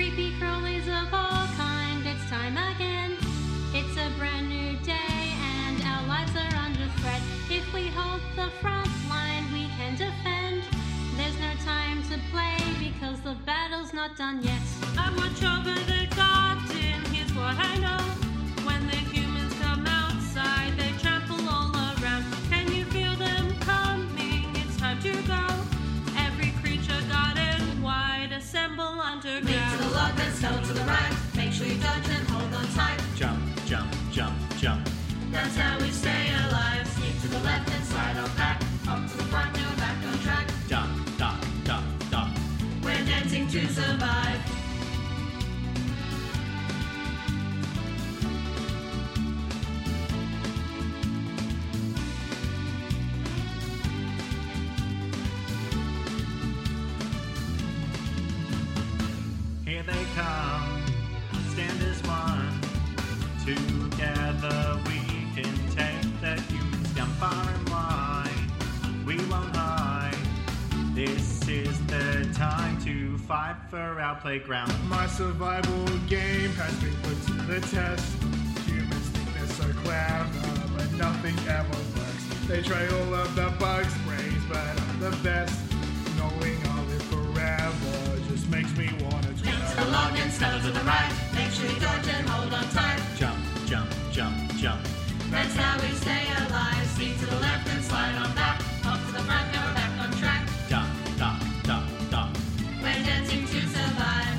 creepy crawlies of all kind, it's time again. It's a brand new day and our lives are under threat. If we hold the front line, we can defend. There's no time to play because the battle's not done yet. I watch over the garden, here's what I know. When the humans come outside, they trample all around. Can you feel them coming? It's time to go. Every creature garden wide, assemble underground. Leap to the left and scuttle to the right. Make sure you dodge and hold on tight. Jump, jump, jump, jump. That's how we stay alive. Sneak to the left and slide on back. Up to the front, now we're back on track. Duck, duck, duck, duck. We're dancing to survive. Here they come, stand as one. Together we can take the humans down far and wide. We won't hide. This is the time to fight for our playground. My survival game has been put to the test. Humans think they're so clever, but nothing ever works. They try all of the bug sprays, but I'm the best. Knowing I'll live forever just makes me wanna Leap to the left and scuttle to the right. Make sure you dodge and hold on tight. Jump, jump, jump, jump. That's how we stay alive. Sneak to the left and slide on back. Up to the front, now we're back on track. Duck, duck, duck, duck. We're dancing to survive.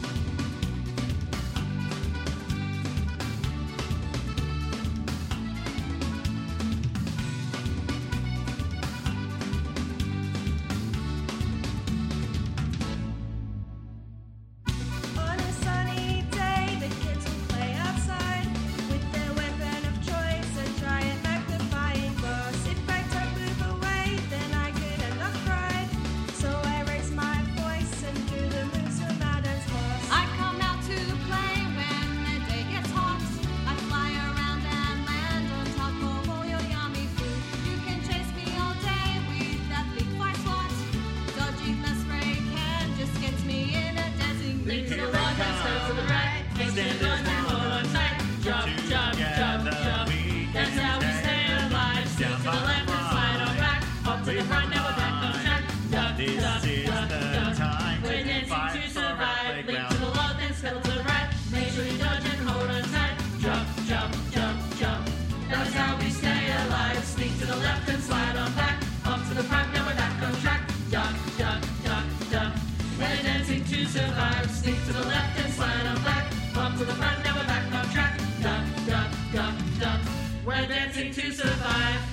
On a sunny day, the kids will play outside with their weapon of choice, a giant magnifying glass. If I don't move away, then I could end up fried. So I raise my voice and do the moves from Adam's class. I come out to play when the day gets hot. I fly around and land on top of all your yummy food. You can chase me all day with that big fire swat. Dodging the spray can just gets me in a dancing Leap to mood. the left and scuttle to the right. Make sure you dodge and hold on tight. Jump, jump, jump, jump. That's how we stay alive. Sneak to the left and slide on back. Up to the front, now we're back on track. Duck, This duck, is duck, the duck. time We're to dancing fight to for our survive. Leap playground. to the left and scuttle to the right. Make sure you dodge and hold on tight. Jump, jump, jump, jump. That's how we stay alive. Sneak to the left and slide on back. Up to the front, now we're back on track. Duck, duck, duck, duck. We're dancing to survive. Sneak to the left and slide on back. Up to the front, now we're back on track. Duck, duck, duck, duck. We're dancing to survive.